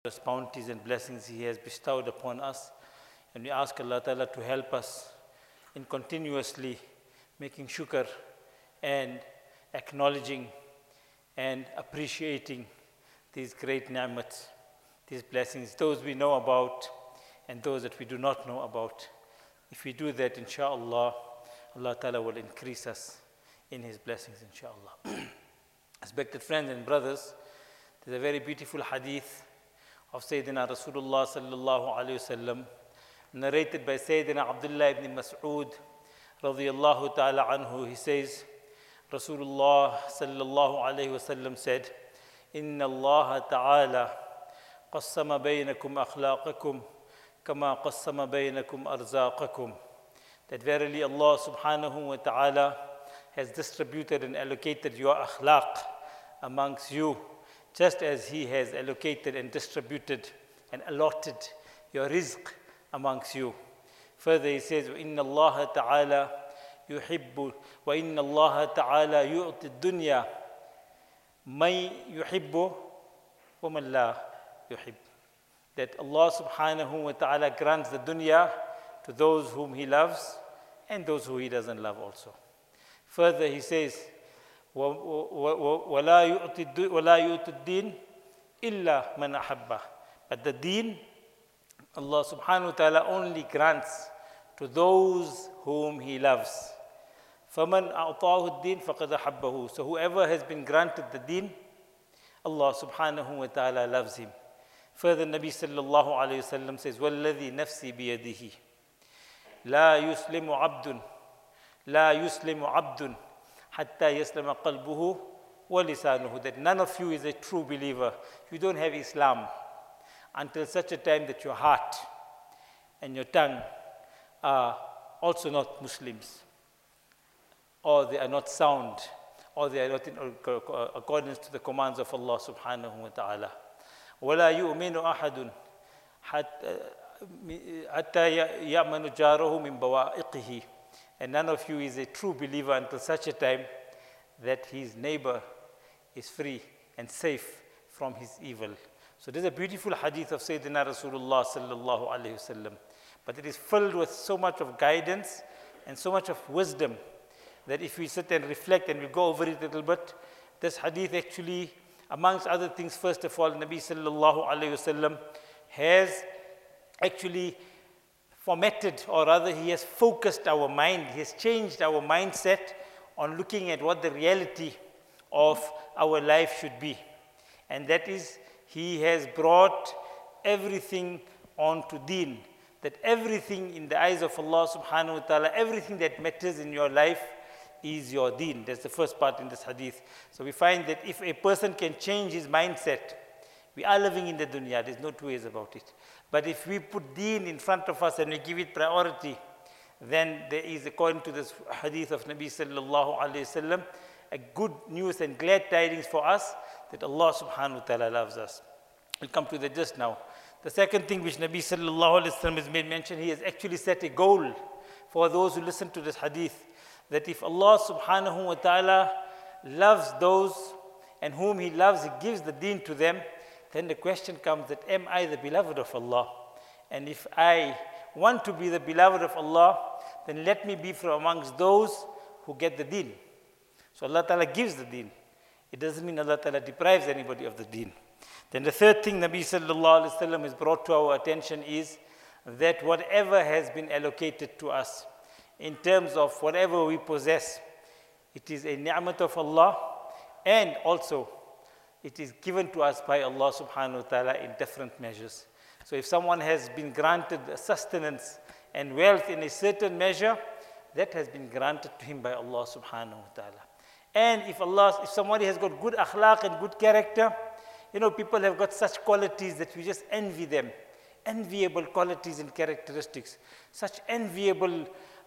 His bounties and blessings He has bestowed upon us. And we ask Allah Ta'ala to help us in continuously making shukr and acknowledging and appreciating these great ni'mats, these blessings, those we know about and those that we do not know about. If we do that, inshaAllah, Allah Ta'ala will increase us in His blessings, inshaAllah. Respected friends and brothers, there's a very beautiful hadith of Sayyidina Rasulullah sallallahu alayhi wasallam, narrated by Sayyidina Abdullah ibn Mas'ud radiyallahu ta'ala anhu. He says, Rasulullah sallallahu alayhi wasallam said, Inna Allah ta'ala qassama baynakum akhlaqakum kama qassama baynakum arzaqakum. That verily Allah subhanahu wa ta'ala has distributed and allocated your akhlaq amongst you, just as He has allocated and distributed and allotted your rizq amongst you. Further He says, وَإِنَّ اللَّهَ تَعَالَى يُحِبُّ وَإِنَّ اللَّهَ تَعَالَى يُعْطِ الدُّنْيَا مَنْ يُحِبُّ وَمَنْ لَا يُحِبُّ. That Allah subhanahu wa ta'ala grants the dunya to those whom He loves and those who He doesn't love also. Further He says, وَلَا يُؤْتِ الدِّينَ إِلَّا مَنْ أَحَبَّهُ. But the deen, Allah subhanahu wa ta'ala only grants to those whom He loves. فَمَنْ أَعْطَاهُ الدِّينَ فَقَدْ أَحَبَّهُ. So whoever has been granted the deen, Allah subhanahu wa ta'ala loves him. Further, Nabi sallallahu alayhi wa sallam says, وَالَّذِي نَفْسِي بِيَدِهِ لَا يُسْلِمُ عَبْدٌ حَتَّى يَسْلَمَ قَلْبُهُ وَلِسَانُهُ. That none of you is a true believer. You don't have Islam until such a time that your heart and your tongue are also not Muslims, or they are not sound, or they are not in accordance to the commands of Allah subhanahu wa ta'ala. وَلَا يُؤْمِنُ أَحَدٌ حَتَّى يَأْمَنُ جَارَهُ مِنْ بَوَائِقِهِ. And none of you is a true believer until such a time that his neighbor is free and safe from his evil. So this is a beautiful hadith of Sayyidina Rasulullah sallallahu alayhi wasallam. But it is filled with so much of guidance and so much of wisdom that if we sit and reflect and we go over it a little bit, this hadith actually, amongst other things, first of all, Nabi sallallahu alayhi wasallam has actually formatted, or rather He has focused our mind, He has changed our mindset on looking at what the reality of our life should be. And that is, He has brought everything onto deen, that everything in the eyes of Allah subhanahu wa ta'ala, everything that matters in your life is your deen. That's the first part in this hadith. So we find that if a person can change his mindset, we are living in the dunya, there's no two ways about it. But if we put deen in front of us and we give it priority, then there is, according to this hadith of Nabi sallallahu alayhi wasallam, a good news and glad tidings for us that Allah subhanahu wa ta'ala loves us. We'll come to that just now. The second thing which Nabi sallallahu alayhi wasallam has made mention, he has actually set a goal for those who listen to this hadith, that if Allah subhanahu wa ta'ala loves those and whom He loves, He gives the deen to them, then the question comes that, am I the beloved of Allah? And if I want to be the beloved of Allah, then let me be from amongst those who get the deen. So Allah Ta'ala gives the deen. It doesn't mean Allah Ta'ala deprives anybody of the deen. Then the third thing Nabi sallallahu alayhi wa sallam has brought to our attention is that whatever has been allocated to us, in terms of whatever we possess, it is a ni'mat of Allah, and also it is given to us by Allah subhanahu wa ta'ala in different measures. So if someone has been granted sustenance and wealth in a certain measure, that has been granted to him by Allah subhanahu wa ta'ala. And if somebody has got good akhlaq and good character, people have got such qualities that we just envy them. Enviable qualities and characteristics. Such enviable,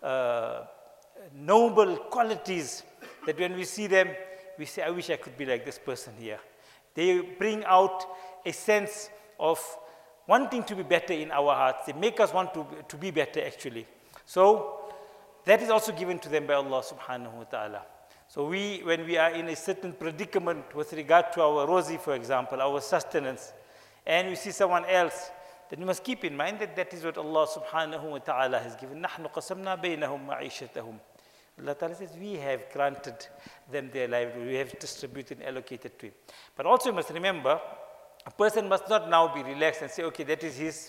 noble qualities that when we see them, we say, I wish I could be like this person here. They bring out a sense of wanting to be better in our hearts. They make us want to be better, actually. So that is also given to them by Allah subhanahu wa ta'ala. So when we are in a certain predicament with regard to our rozi, for example, our sustenance, and we see someone else, then you must keep in mind that that is what Allah subhanahu wa ta'ala has given. نَحْنُ قَسَمْنَا بَيْنَهُمْ مَعِيشَتَهُم. Allah Ta'ala says, we have granted them their livelihood, we have distributed and allocated to him. But also you must remember, a person must not now be relaxed and say, okay, that is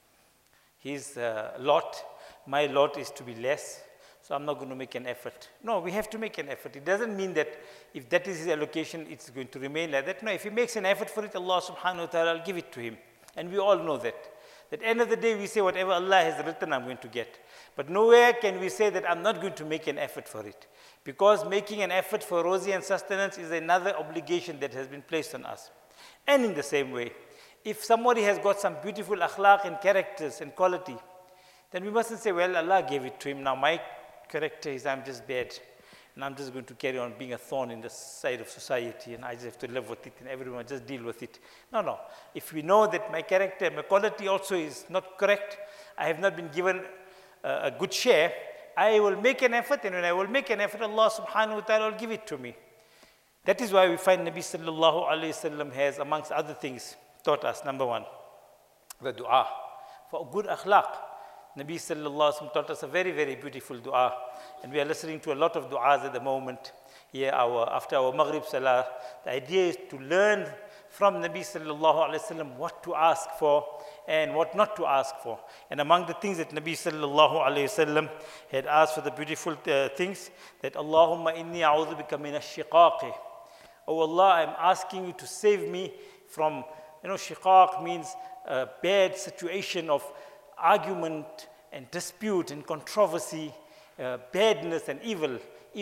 his lot. My lot is to be less, so I'm not going to make an effort. No, we have to make an effort. It doesn't mean that if that is his allocation, it's going to remain like that. No, if he makes an effort for it, Allah subhanahu wa ta'ala will give it to him. And we all know that. At the end of the day, we say whatever Allah has written, I'm going to get. But nowhere can we say that I'm not going to make an effort for it. Because making an effort for rozi and sustenance is another obligation that has been placed on us. And in the same way, if somebody has got some beautiful akhlaq and characters and quality, then we mustn't say, well, Allah gave it to him. Now my character is I'm just bad. And I'm just going to carry on being a thorn in the side of society, and I just have to live with it, and everyone just deal with it. No, no. If we know that my character, my quality also is not correct, I have not been given a good share, I will make an effort, and when I will make an effort, Allah subhanahu wa ta'ala will give it to me. That is why we find Nabi sallallahu alayhi wasallam has, amongst other things, taught us, number one, the dua. For good akhlaq, Nabi sallallahu alayhi wasallam taught us a very, very beautiful dua. And we are listening to a lot of du'as at the moment. Here, after our Maghrib Salah, the idea is to learn from Nabi sallallahu alayhi wasallam what to ask for and what not to ask for. And among the things that Nabi sallallahu alayhi wasallam had asked for, the beautiful things, that Allahumma inni a'udhu bika min ash-shiqaqi. Oh Allah, I'm asking you to save me from, shiqaq means a bad situation of argument and dispute and controversy, badness and evil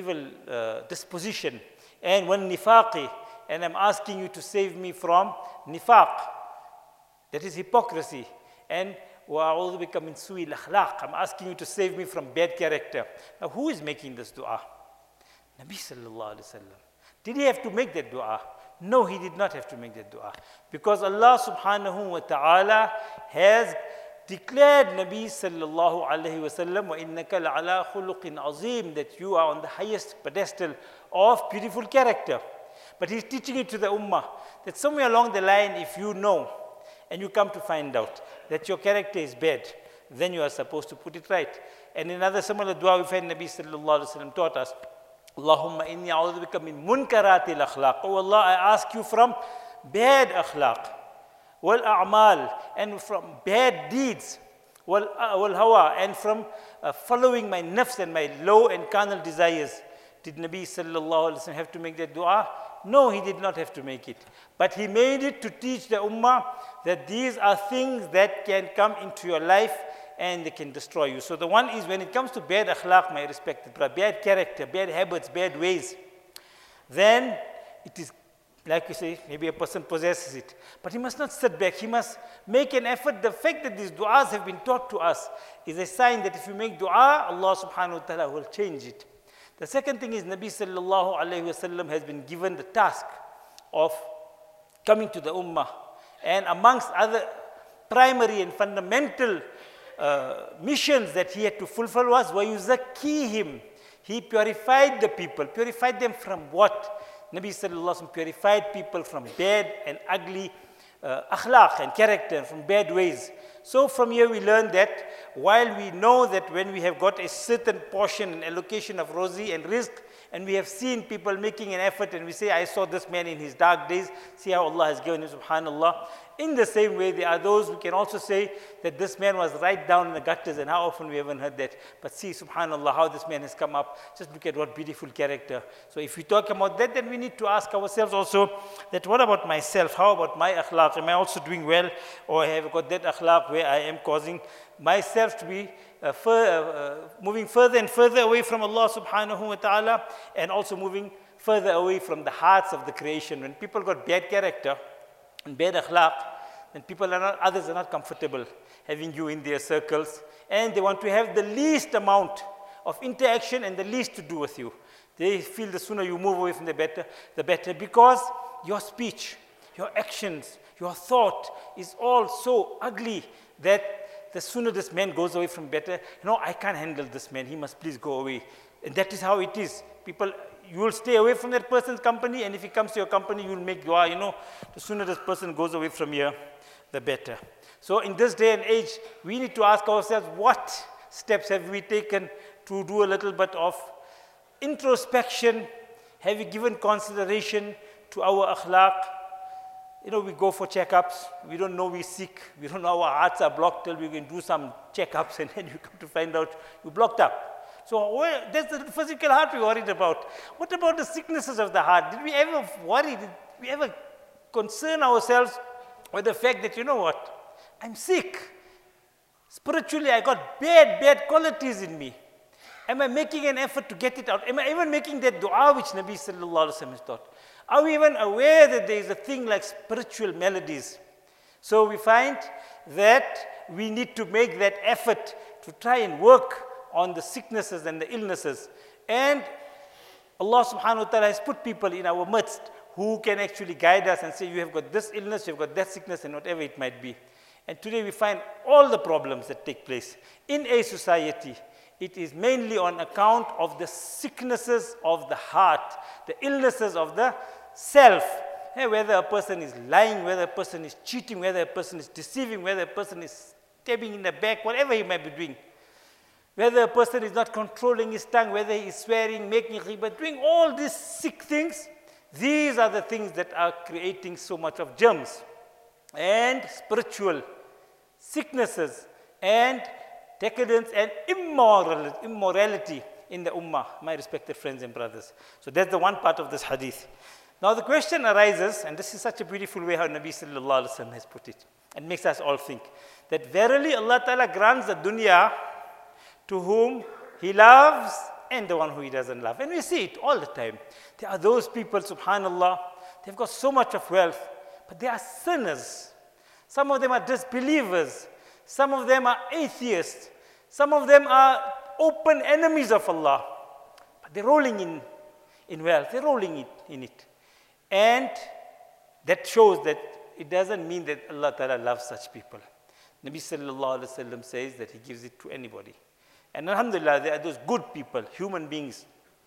disposition. And when nifaqi, and I'm asking you to save me from nifaq, that is hypocrisy. And wa'udhu bika min su'il akhlaq, I'm asking you to save me from bad character. Now who is making this dua? Nabi sallallahu alayhi wasallam. Did he have to make that dua? No, he did not have to make that dua. Because Allah subhanahu wa ta'ala has declared Nabi sallallahu alayhi wasallam, وَإِنَّكَ لَعَلَىٰ خُلُقٍ عَظِيمٍ, that you are on the highest pedestal of beautiful character. But he's teaching it to the ummah, that somewhere along the line, if you know, and you come to find out that your character is bad, then you are supposed to put it right. And in another similar dua we find Nabi sallallahu alayhi wasallam taught us, Allahumma inni a'udhu bika min munkaratil akhlaq. Oh Allah, I ask you from bad akhlaq, wal a'mal, and from bad deeds, wal hawa, and from following my nafs and my low and carnal desires. Did Nabi sallallahu alayhi wasallam have to make that dua? No, he did not have to make it. But he made it to teach the ummah that these are things that can come into your life and they can destroy you. So the one is, when it comes to bad akhlaq, my respected brother, bad character, bad habits, bad ways, then it is, like we say, maybe a person possesses it. But he must not sit back. He must make an effort. The fact that these du'as have been taught to us is a sign that if you make dua, Allah subhanahu wa ta'ala will change it. The second thing is, Nabi sallallahu alayhi wasallam has been given the task of coming to the ummah. And amongst other primary and fundamental missions that he had to fulfill was, وَيُزَكِّيهِمْ. He purified the people. Purified them from what? Nabi sallallahu alayhi wasallam purified people from bad and ugly akhlaq and character, and from bad ways. So from here we learn that while we know that when we have got a certain portion and allocation of rozi and rizq, and we have seen people making an effort, and we say, I saw this man in his dark days, see how Allah has given him, subhanallah. In the same way, there are those who can also say that this man was right down in the gutters, and how often we haven't heard that. But see, subhanallah, how this man has come up. Just look at what beautiful character. So if we talk about that, then we need to ask ourselves also that what about myself? How about my akhlaq? Am I also doing well? Or have I got that akhlaq where I am causing myself to be moving further and further away from Allah subhanahu wa ta'ala, and also moving further away from the hearts of the creation? When people got bad character and bad akhlaq, then others are not comfortable having you in their circles, and they want to have the least amount of interaction and the least to do with you. They feel the sooner you move away from the better, because your speech, your actions, your thought is all so ugly that the sooner this man goes away from better, I can't handle this man, he must please go away. And that is how it is. People, you will stay away from that person's company, and if he comes to your company, you will make dua, the sooner this person goes away from here, the better. So in this day and age, we need to ask ourselves, what steps have we taken to do a little bit of introspection? Have we given consideration to our akhlaq? You know, we go for checkups. We don't know we're sick. We don't know our hearts are blocked till we can do some checkups, and then you come to find out you're blocked up. So that's the physical heart we're worried about. What about the sicknesses of the heart? Did we ever worry? Did we ever concern ourselves with the fact that, you know what, I'm sick. Spiritually, I got bad qualities in me. Am I making an effort to get it out? Am I even making that dua which Nabi sallallahu alaihi wasallam has taught? Are we even aware that there is a thing like spiritual maladies? So we find that we need to make that effort to try and work on the sicknesses and the illnesses. And Allah subhanahu wa ta'ala has put people in our midst who can actually guide us and say, you have got this illness, you have got that sickness, and whatever it might be. And today we find all the problems that take place in a society. It is mainly on account of the sicknesses of the heart, the illnesses of the self. Whether a person is lying, whether a person is cheating, whether a person is deceiving, whether a person is stabbing in the back, whatever he might be doing. Whether a person is not controlling his tongue, whether he is swearing, making ghibah, doing all these sick things, these are the things that are creating so much of germs and spiritual sicknesses and decadence and immorality in the ummah, my respected friends and brothers. So that's the one part of this hadith. Now the question arises, and this is such a beautiful way how Nabi sallallahu alaihi wasallam has put it, and makes us all think, that verily Allah Ta'ala grants the dunya to whom He loves and the one who He doesn't love. And we see it all the time. There are those people, subhanallah, they've got so much of wealth, but they are sinners. Some of them are disbelievers. Some of them are atheists. Some of them are open enemies of Allah. But they're rolling in wealth. They're rolling in it. And that shows that it doesn't mean that Allah Ta'ala loves such people. Nabi sallallahu alaihi wasallam says that He gives it to anybody. And alhamdulillah, there are those good people, human beings,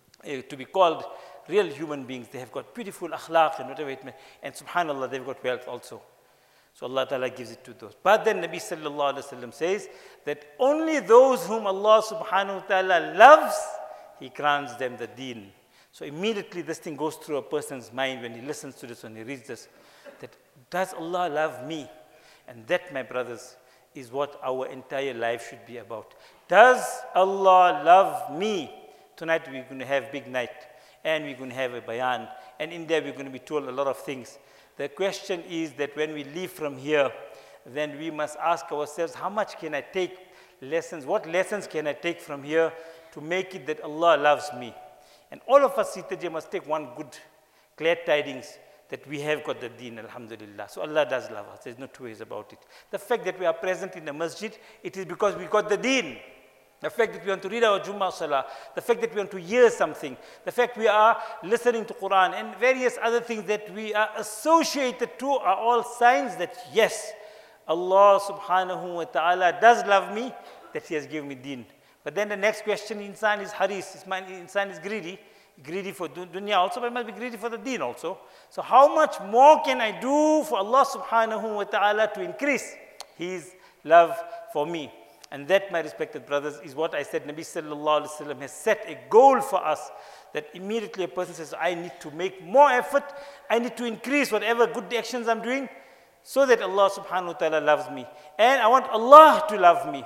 to be called real human beings. They have got beautiful akhlaq and whatever it may. And subhanallah, they've got wealth also. So Allah Ta'ala gives it to those. But then Nabi sallallahu alaihi wasallam says that only those whom Allah subhanahu wa ta'ala loves, He grants them the deen. So immediately this thing goes through a person's mind when he listens to this, when he reads this, that does Allah love me? And that, my brothers, is what our entire life should be about. Does Allah love me? Tonight we're going to have big night, and we're going to have a bayan, and in there we're going to be told a lot of things. The question is that when we leave from here, then we must ask ourselves, how much can I take lessons? What lessons can I take from here to make it that Allah loves me? And all of us seated here must take one good glad tidings that we have got the deen, alhamdulillah. So Allah does love us. There's no two ways about it. The fact that we are present in the masjid, it is because we got the deen. The fact that we want to read our Jummah Salah, the fact that we want to hear something, the fact we are listening to Quran and various other things that we are associated to are all signs that yes, Allah subhanahu wa ta'ala does love me, that He has given me deen. But then the next question, insan is haris, insan is greedy for dunya also, but I must be greedy for the deen also. So how much more can I do for Allah subhanahu wa ta'ala to increase His love for me? And that, my respected brothers, is what I said. Nabi sallallahu alaihi wasallam has set a goal for us, that immediately a person says, I need to make more effort, I need to increase whatever good actions I'm doing, so that Allah subhanahu wa ta'ala loves me. And I want Allah to love me.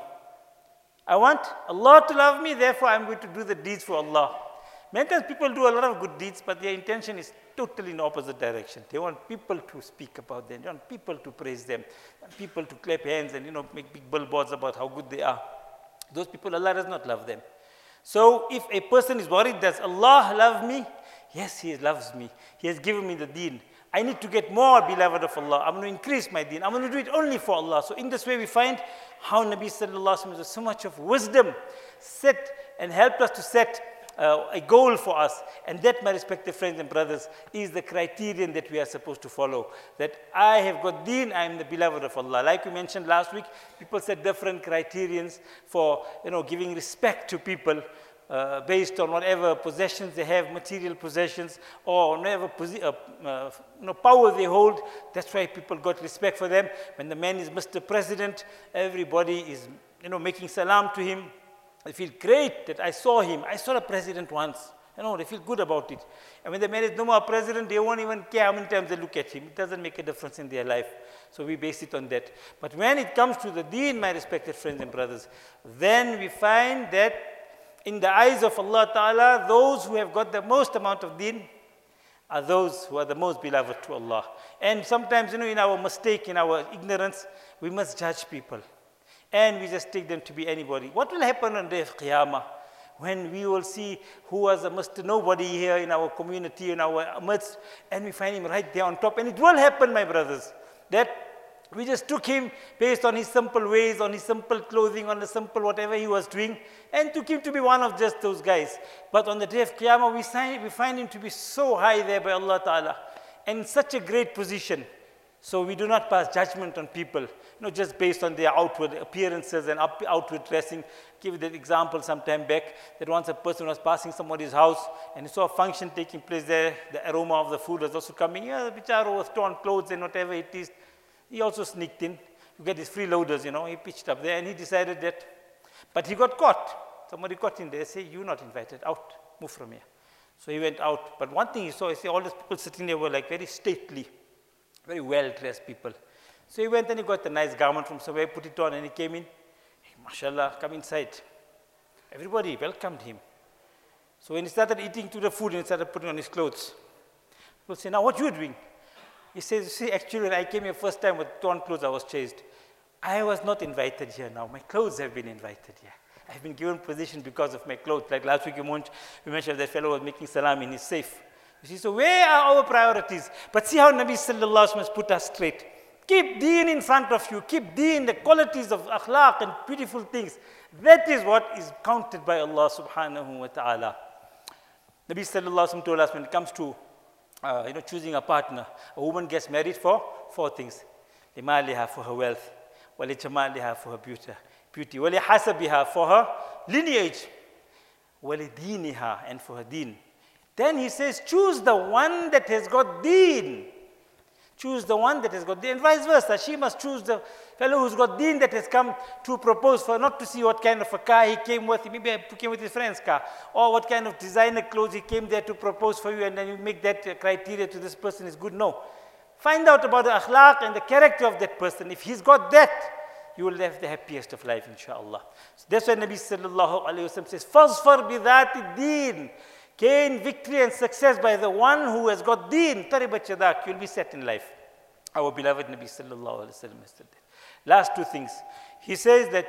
I want Allah to love me, therefore I'm going to do the deeds for Allah. Many times people do a lot of good deeds, but their intention is totally in the opposite direction. They want people to speak about them, they want people to praise them, and people to clap hands and make big billboards about how good they are. Those people, Allah does not love them. So if a person is worried, does Allah love me? Yes, He loves me. He has given me the deen. I need to get more beloved of Allah. I'm going to increase my deen. I'm going to do it only for Allah. So in this way we find how Nabi sallallahu alaihi wasallam has so much of wisdom set and helped us to set a goal for us. And that, my respected friends and brothers, is the criterion that we are supposed to follow. That I have got deen, I am the beloved of Allah. Like we mentioned last week, people set different criterions for giving respect to people. based on whatever possessions they have, material possessions, or whatever power they hold. That's why people got respect for them. When the man is Mr. President, everybody is making salam to him. They feel great that I saw him. I saw the president once. They feel good about it. And when the man is no more president, they won't even care how many times they look at him. It doesn't make a difference in their life. So we base it on that. But when it comes to the deen, my respected friends and brothers, then we find that in the eyes of Allah Ta'ala, those who have got the most amount of deen are those who are the most beloved to Allah. And sometimes, in our mistake, in our ignorance, we must judge people. And we just take them to be anybody. What will happen on the day of Qiyamah? When we will see who was a Mr. Nobody here in our community, in our midst, and we find him right there on top. And it will happen, my brothers, that we just took him based on his simple ways, on his simple clothing, on the simple whatever he was doing, and took him to be one of just those guys. But on the day of Qiyamah, we find him to be so high there by Allah Ta'ala, and in such a great position. So we do not pass judgment on people, just based on their outward appearances and outward dressing. Give you that example some time back, that once a person was passing somebody's house and he saw a function taking place there. The aroma of the food was also coming. The bicharo was torn clothes and whatever it is. He also sneaked in. You get these freeloaders, he pitched up there and he decided that. But he got caught. Somebody caught him there. Say, you're not invited. Out. Move from here. So he went out. But one thing he saw, all these people sitting there were like very stately, very well-dressed people. So he went and he got a nice garment from somewhere, put it on, and he came in. Hey, mashallah, come inside. Everybody welcomed him. So when he started eating to the food and he started putting on his clothes, people say, now what you doing? He says, see, actually, when I came here first time with torn clothes, I was chased. I was not invited here now. My clothes have been invited here. I've been given position because of my clothes. Like last week, we mentioned that fellow was making salam in his safe. You see, so where are our priorities? But see how Nabi Sallallahu Alaihi Wasallam has put us straight. Keep deen in front of you. Keep deen, the qualities of akhlaq and beautiful things. That is what is counted by Allah Subhanahu wa Ta'ala. Nabi Sallallahu Alaihi Wasallam told us when it comes to choosing a partner, a woman gets married for 4 things. Limaliha, for her wealth. Walijamaliha, for her beauty. Walihasabiha, for her lineage. Walidiniha, and for her deen. Then he says, choose the one that has got deen. Choose the one that has got deen, and vice versa. She must choose the fellow who's got deen that has come to propose for, not to see what kind of a car he came with. Maybe he came with his friend's car, or what kind of designer clothes he came there to propose for you, and then you make that criteria to this person is good. No. Find out about the akhlaq and the character of that person. If he's got that, you will have the happiest of life, inshallah. So that's why Nabi Sallallahu Alaihi Wasallam says, Fazfar bidhati deen. Gain victory and success by the one who has got deen. Taribat yadak, you'll be set in life. Our beloved Nabi Sallallahu Alaihi Wasallam has said that. Last 2 things. He says that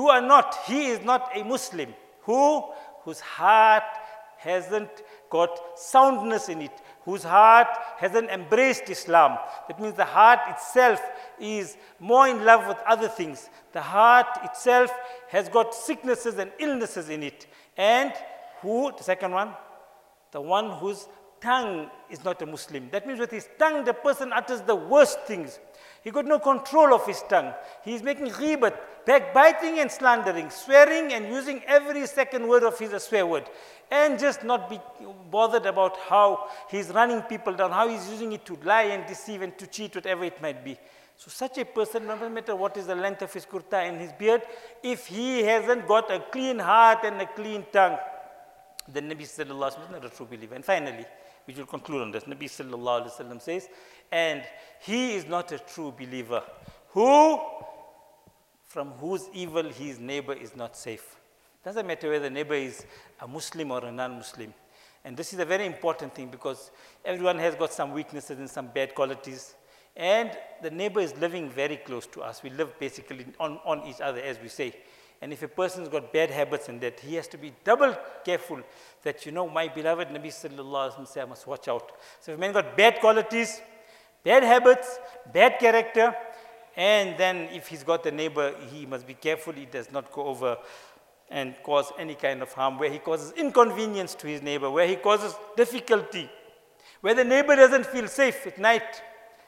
he is not a Muslim whose heart hasn't got soundness in it, whose heart hasn't embraced Islam. That means the heart itself is more in love with other things. The heart itself has got sicknesses and illnesses in it. And the second one? The one whose tongue is not a Muslim. That means with his tongue, the person utters the worst things. He got no control of his tongue. He is making ghibat, backbiting and slandering, swearing and using every second word of his a swear word. And just not be bothered about how he's running people down, how he's using it to lie and deceive and to cheat, whatever it might be. So such a person, no matter what is the length of his kurta and his beard, if he hasn't got a clean heart and a clean tongue, then Nabi Sallallahu Alaihi Wasallam is not a true believer. And finally, we will conclude on this. Nabi Sallallahu Alaihi Wasallam says, and he is not a true believer from whose evil his neighbor is not safe. Doesn't matter whether the neighbor is a Muslim or a non-Muslim. And this is a very important thing because everyone has got some weaknesses and some bad qualities. And the neighbor is living very close to us. We live basically on each other, as we say. And if a person's got bad habits and that, he has to be double careful that, my beloved Nabi Sallallahu Alaihi Wasallam said, I must watch out. So if a man got bad qualities, bad habits, bad character, and then if he's got a neighbor, he must be careful he does not go over and cause any kind of harm, where he causes inconvenience to his neighbor, where he causes difficulty, where the neighbor doesn't feel safe at night.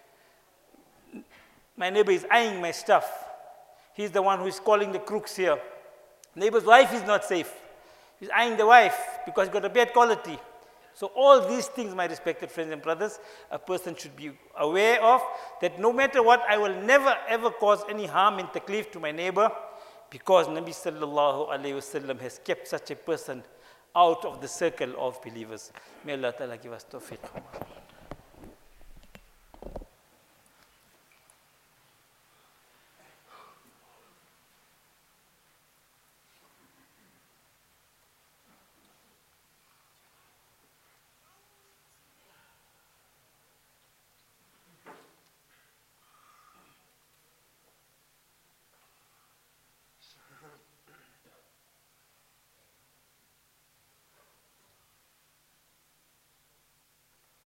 My neighbor is eyeing my stuff. He's the one who is calling the crooks here. Neighbor's wife is not safe. He's eyeing the wife because he's got a bad quality. So all these things, my respected friends and brothers, a person should be aware of, that no matter what, I will never ever cause any harm and taklif to my neighbor, because Nabi sallallahu alayhi wasallam has kept such a person out of the circle of believers. May Allah Ta'ala give us tawfiq.